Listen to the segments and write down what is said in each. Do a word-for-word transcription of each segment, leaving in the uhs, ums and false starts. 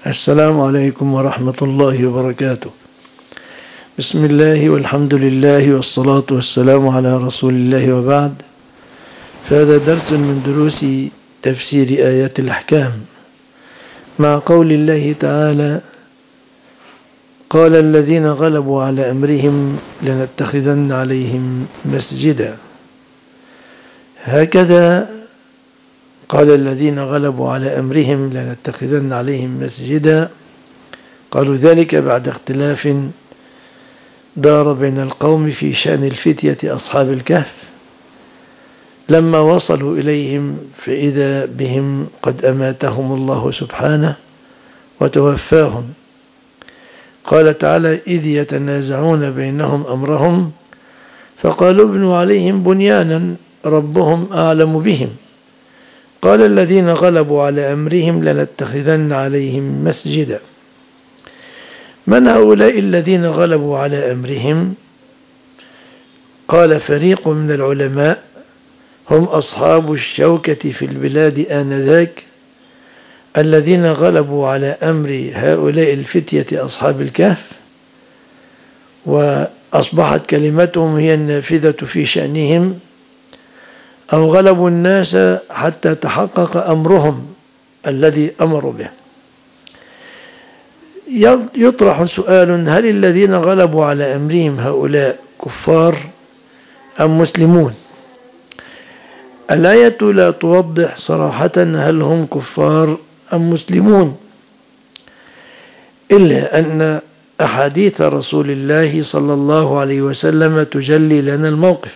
السلام عليكم ورحمة الله وبركاته. بسم الله والحمد لله والصلاة والسلام على رسول الله وبعد. فهذا درس من دروس تفسير آيات الأحكام مع قول الله تعالى: قال الذين غلبوا على أمرهم لنتخذن عليهم مسجدا. هكذا قال الذين غلبوا على أمرهم لنتخذن عليهم مسجدا. قالوا ذلك بعد اختلاف دار بين القوم في شأن الفتية أصحاب الكهف لما وصلوا إليهم فإذا بهم قد أماتهم الله سبحانه وتوفاهم. قال تعالى: إذ يتنازعون بينهم أمرهم فقالوا ابنوا عليهم بنيانا ربهم أعلم بهم. قال الذين غلبوا على أمرهم لنتخذن عليهم مسجدا. من هؤلاء الذين غلبوا على أمرهم؟ قال فريق من العلماء: هم أصحاب الشوكة في البلاد آنذاك الذين غلبوا على أمر هؤلاء الفتية أصحاب الكهف، وأصبحت كلمتهم هي النافذة في شأنهم، أو غلبوا الناس حتى تحقق أمرهم الذي أمروا به. يطرح سؤال: هل الذين غلبوا على أمرهم هؤلاء كفار أم مسلمون؟ الآية لا توضح صراحة هل هم كفار أم مسلمون، إلا أن أحاديث رسول الله صلى الله عليه وسلم تجلي لنا الموقف.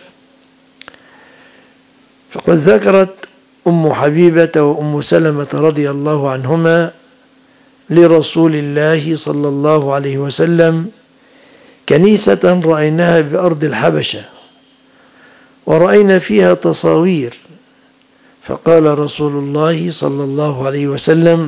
فقد ذكرت أم حبيبة وأم سلمة رضي الله عنهما لرسول الله صلى الله عليه وسلم كنيسة رأيناها بأرض الحبشة ورأينا فيها تصاوير، فقال رسول الله صلى الله عليه وسلم: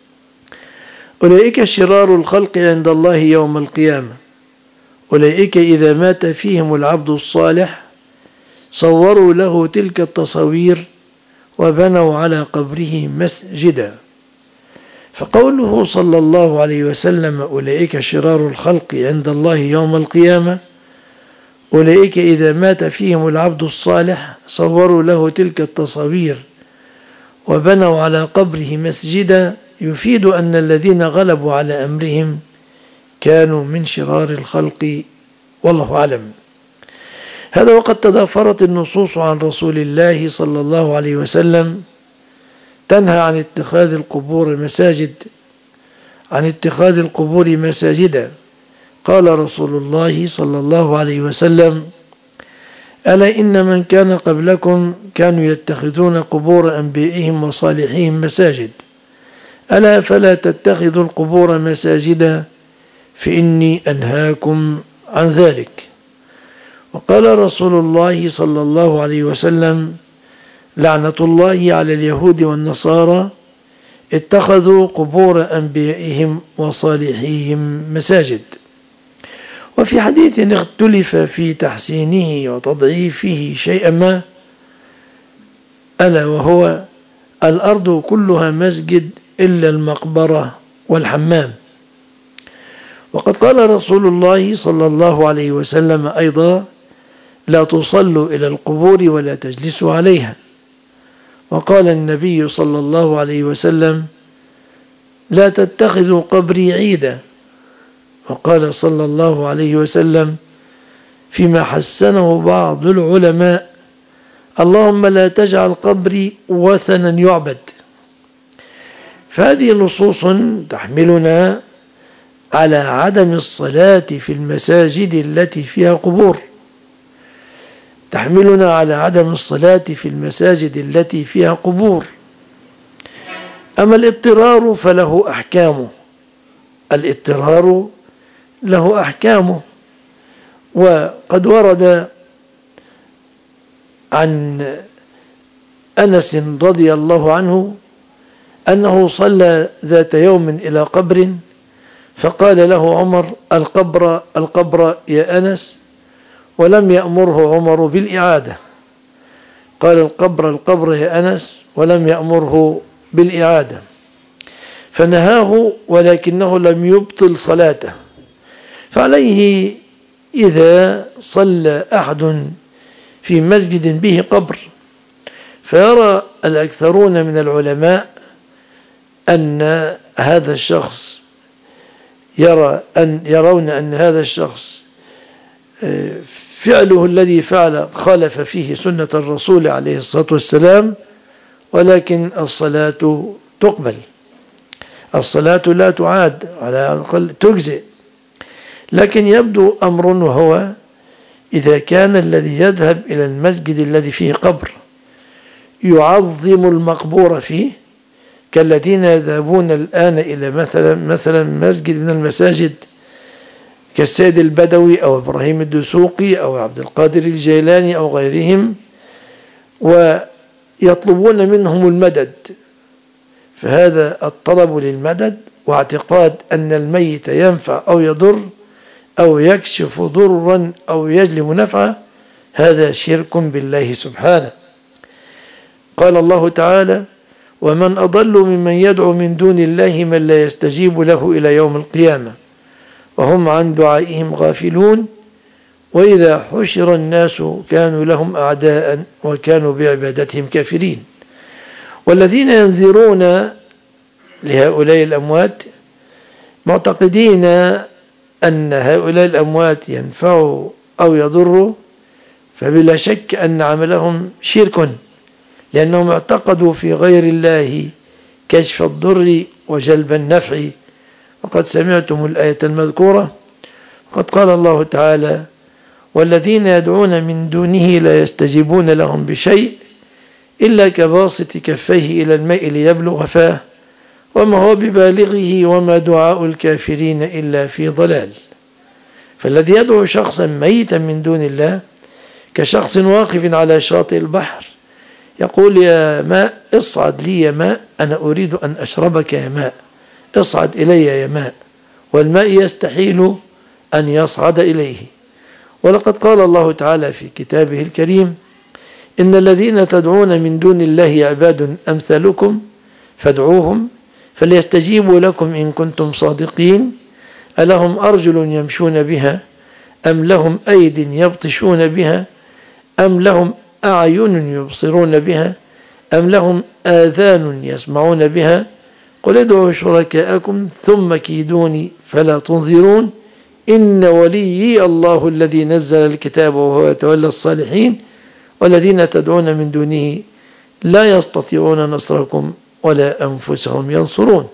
أولئك شرار الخلق عند الله يوم القيامة، أولئك إذا مات فيهم العبد الصالح صوروا له تلك التصاوير وبنوا على قبره مسجدا. فقوله صلى الله عليه وسلم أولئك شرار الخلق عند الله يوم القيامة، أولئك إذا مات فيهم العبد الصالح صوروا له تلك التصاوير وبنوا على قبره مسجدا، يفيد أن الذين غلبوا على أمرهم كانوا من شرار الخلق، والله أعلم. هذا وقد تضافرت النصوص عن رسول الله صلى الله عليه وسلم تنهى عن اتخاذ القبور مساجد عن اتخاذ القبور مساجدا. قال رسول الله صلى الله عليه وسلم: ألا إن من كان قبلكم كانوا يتخذون قبور أنبيائهم وصالحيهم مساجد، ألا فلا تتخذوا القبور مساجدا فإني أنهاكم عن ذلك. وقال رسول الله صلى الله عليه وسلم: لعنة الله على اليهود والنصارى اتخذوا قبور أنبيائهم وصالحيهم مساجد. وفي حديث اختلف في تحسينه وتضعيفه شيئا ما، ألا وهو: الأرض كلها مسجد إلا المقبرة والحمام. وقد قال رسول الله صلى الله عليه وسلم أيضا: لا تصلوا إلى القبور ولا تجلسوا عليها. وقال النبي صلى الله عليه وسلم: لا تتخذوا قبري عيدا. وقال صلى الله عليه وسلم فيما حسنه بعض العلماء: اللهم لا تجعل قبري وثنا يعبد. فهذه نصوص تحملنا على عدم الصلاة في المساجد التي فيها قبور، تحملنا على عدم الصلاة في المساجد التي فيها قبور. أما الاضطرار فله أحكامه، الاضطرار له أحكامه. وقد ورد عن أنس رضي الله عنه أنه صلى ذات يوم إلى قبر فقال له عمر: القبر القبر يا أنس، ولم يأمره عمر بالإعادة. قال: القبر القبر يا أنس، ولم يأمره بالإعادة. فنهاه ولكنه لم يبطل صلاته. فعليه إذا صلى أحد في مسجد به قبر فيرى الأكثرون من العلماء أن هذا الشخص يرى أن يرون أن هذا الشخص فعله الذي فعل خالف فيه سنة الرسول عليه الصلاة والسلام، ولكن الصلاة تقبل، الصلاة لا تعاد، على الأقل تجزئ. لكن يبدو أمر وهو إذا كان الذي يذهب إلى المسجد الذي فيه قبر يعظم المقبور فيه، كالذين يذهبون الآن إلى مثلا مثلا مسجد من المساجد كالسيد البدوي أو إبراهيم الدسوقي أو عبد القادر الجيلاني أو غيرهم، ويطلبون منهم المدد. فهذا الطلب للمدد واعتقاد أن الميت ينفع أو يضر أو يكشف ضرا أو يجلب نفعا، هذا شرك بالله سبحانه. قال الله تعالى: ومن أضل ممن يدعو من دون الله من لا يستجيب له إلى يوم القيامة وهم عن دعائهم غافلون وإذا حشر الناس كانوا لهم أعداء وكانوا بعبادتهم كافرين. والذين ينذرون لهؤلاء الأموات معتقدين أن هؤلاء الأموات ينفعوا أو يضروا، فبلا شك أن عملهم شرك، لأنهم اعتقدوا في غير الله كشف الضر وجلب النفع. وقد سمعتم الآية المذكورة، وقد قال الله تعالى: والذين يدعون من دونه لا يستجيبون لهم بشيء إلا كباسط كفيه إلى الماء ليبلغ فاه وما هو ببالغه وما دعاء الكافرين إلا في ضلال. فالذي يدعو شخصا ميتا من دون الله كشخص واقف على شاطئ البحر يقول: يا ماء اصعد لي يا ماء، أنا أريد أن أشربك يا ماء، اصعد إلي يا ماء، والماء يستحيل أن يصعد إليه. ولقد قال الله تعالى في كتابه الكريم: إن الذين تدعون من دون الله عباد أمثالكم فادعوهم فليستجيبوا لكم إن كنتم صادقين ألهم أرجل يمشون بها أم لهم أيد يبطشون بها أم لهم أعين يبصرون بها أم لهم آذان يسمعون بها قل ادعوا شركاءكم ثم كيدوني فلا تنظرون إن وليي الله الذي نزل الكتاب وهو يتولى الصالحين والذين تدعون من دونه لا يستطيعون نصركم ولا أنفسهم ينصرون.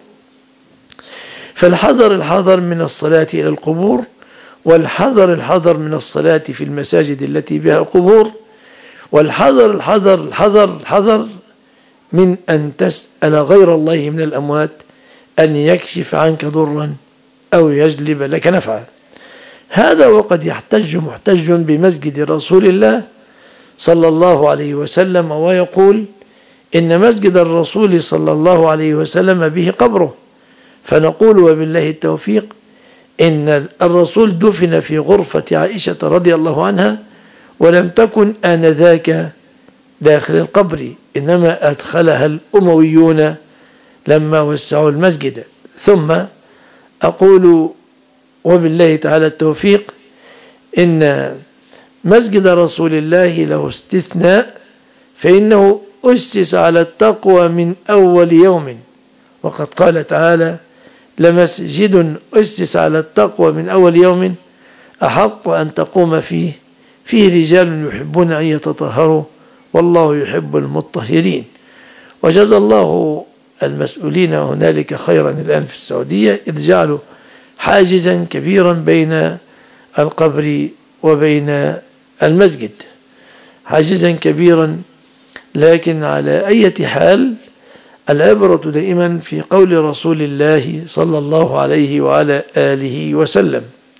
فالحذر الحذر من الصلاة إلى القبور، والحذر الحذر من الصلاة في المساجد التي بها قبور، والحذر الحذر الحذر الحذر من أن تسأل غير الله من الأموات أن يكشف عنك ضرا أو يجلب لك نفعا. هذا وقد يحتج محتج بمسجد رسول الله صلى الله عليه وسلم ويقول إن مسجد الرسول صلى الله عليه وسلم به قبره، فنقول وبالله التوفيق إن الرسول دفن في غرفة عائشة رضي الله عنها ولم تكن آنذاك داخل القبر، إنما أدخلها الأمويون لما وسعوا المسجد. ثم أقول وبالله تعالى التوفيق إن مسجد رسول الله له استثناء، فإنه أسس على التقوى من أول يوم، وقد قال تعالى: لمسجد أسس على التقوى من أول يوم أحق أن تقوم فيه فيه رجال يحبون أن يتطهروا والله يحب المطهرين. وجزى الله المسؤولين هنالك خيرا الآن في السعودية، إذ جعلوا حاجزا كبيرا بين القبر وبين المسجد، حاجزا كبيرا. لكن على أي حال العبرة دائما في قول رسول الله صلى الله عليه وعلى آله وسلم.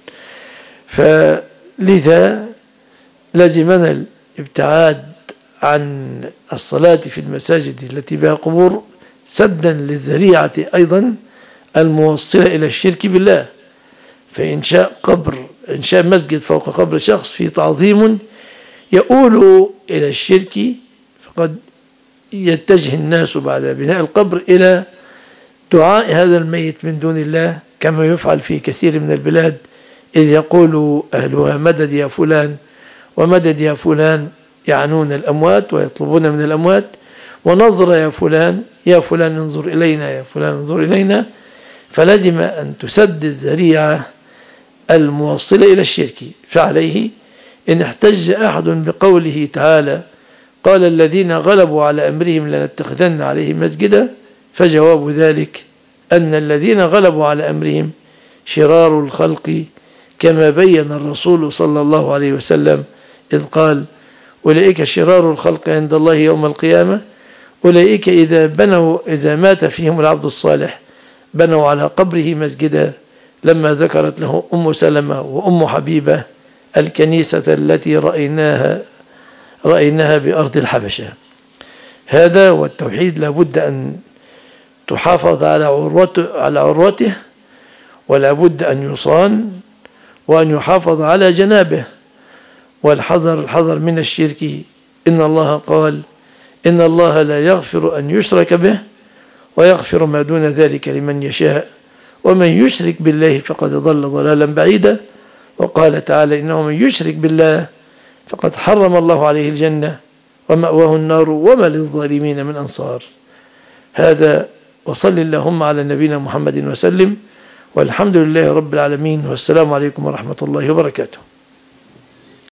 فلذا لزمنا الابتعاد عن الصلاة في المساجد التي بها قبور سدا للذريعة أيضا الموصلة إلى الشرك بالله. فإنشاء قبر إنشاء مسجد فوق قبر شخص فيه تعظيم يؤول إلى الشرك، فقد يتجه الناس بعد بناء القبر إلى دعاء هذا الميت من دون الله كما يفعل في كثير من البلاد، إذ يقول أهلها مدد يا فلان ومدد يا فلان، يعنون الأموات ويطلبون من الأموات، ونظر يا فلان، يا فلان انظر إلينا، يا فلان انظر إلينا. فلزم أن تسد الذريعة الموصلة إلى الشرك. فعليه إن احتج أحد بقوله تعالى قال الذين غلبوا على أمرهم لنتخذن عليهم مسجدا، فجواب ذلك أن الذين غلبوا على أمرهم شرار الخلق، كما بين الرسول صلى الله عليه وسلم إذ قال أولئك شرار الخلق عند الله يوم القيامة، أولئك إذا بنوا إذا مات فيهم العبد الصالح بنوا على قبره مسجدا، لما ذكرت له أم سلمة وأم حبيبة الكنيسة التي رأيناها رأيناها بأرض الحبشة. هذا والتوحيد لابد أن تحافظ على عروته, على عروته ولا بد أن يصان وأن يحافظ على جنابه، والحذر الحذر من الشرك. إن الله قال إن الله لا يغفر أن يشرك به ويغفر ما دون ذلك لمن يشاء، ومن يشرك بالله فقد ضل ضلالا بعيدا. وقال تعالى إنه من يشرك بالله فقد حرم الله عليه الجنة ومأواه النار وما للظالمين من أنصار. هذا، وصل اللهم على نبينا محمد وسلم، والحمد لله رب العالمين، والسلام عليكم ورحمة الله وبركاته.